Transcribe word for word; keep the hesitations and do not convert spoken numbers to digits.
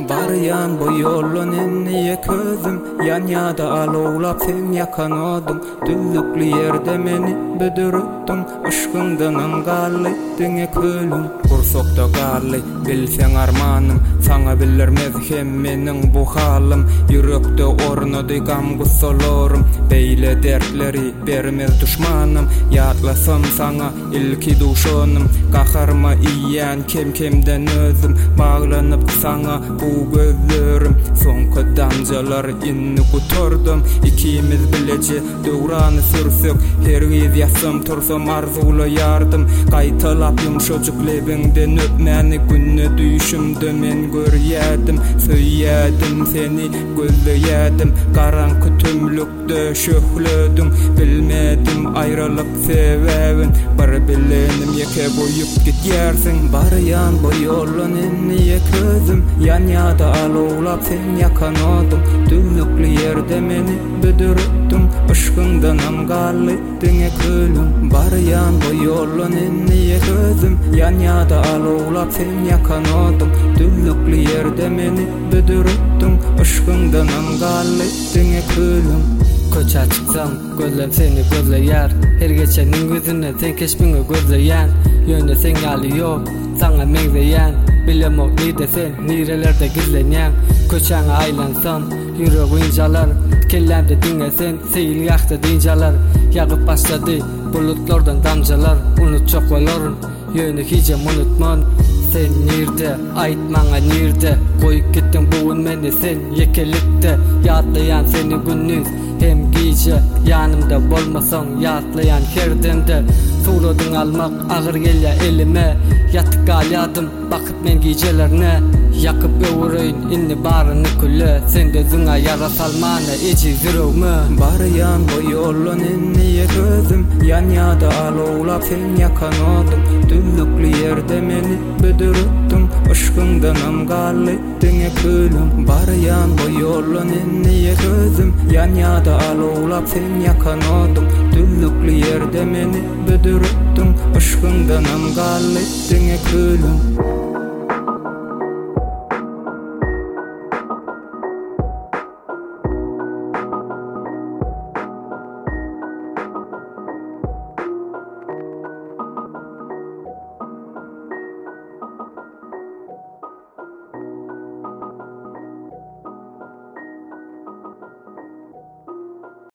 Barayan bu yolun enniye közüm, yan yada alovlap sen yakan odum. Düllüklü yerde meni büdürüttün, aşkından angallı dine kölüm. Kursokta galli, bilsen armanım, sana bilirmez hem menin bu halim. Yürekte ornadı gam gussolorum, beyle dertleri bermez düşmanım. Yatlasam sana ilki duşonum, kaharma iyan kem kemden özüm. Bağlanıp sana bu gözlerim, sonka damcalar inni kuturdum. İkimiz bilece dövranı sürsük, her giz yasım tursam arzulu yardım. Kaytalap yumşocuk lebinden öpmeni günne düşümde men göryedim. Söyyedim seni gözleyedim, karankı tümlükte şöhlödüm. Bilmedim ayrılık sebebin, bir bilenim yeke boyup git yersin. Barayan bu yolun enniye közüm, yan yada alovlap sen yakan odum. Düllüklü yerde meni büdürüttün, aşkından angallı dine kölüm. Barayan bu yolun enniye közüm, yan yada alovlap sen yakan odum. Düllüklü yerde meni büdürüttün, aşkından angallı dine kölüm. Koça çıksam gözlem seni gözleyer, her geçenin gözüne sen keşbini gözleyen. Yönde sen gali yok, sana mengzeyen. Bilem o nide sen, nirelerde gizlenyen. Koçana aylansam, yürek incalar. Kellemde dinlesen, seyil yaktı dincalar. Yakıp başladı bulutlardan damcalar. Unut çok valorun, yönü hicem unutman. Sen nirde, aytmana nirde. Koyup gittin bugün meni sen yekelikte. Yatlayan seni günlüğün hem gece, yanımda bolmasan yatlayan herdende. Suradın almak ağır gelya elime, yatık galyadım bakıp men gecelerine. Yakıp öwüreyim inni barını külle, sen de zına yara salmana eci zirövme. Barayan bu yolun enniye közüm, yan yada alovlap sen yakan odum. Düllüklü yerde meni büdürüttün, aşkından angallı dine kölüm. Barayan bu yolun enniye közüm, yan yada alovlap sen yakan odum. Düllüklü yerde meni büdürüttün, aşkından angallı dine kölüm.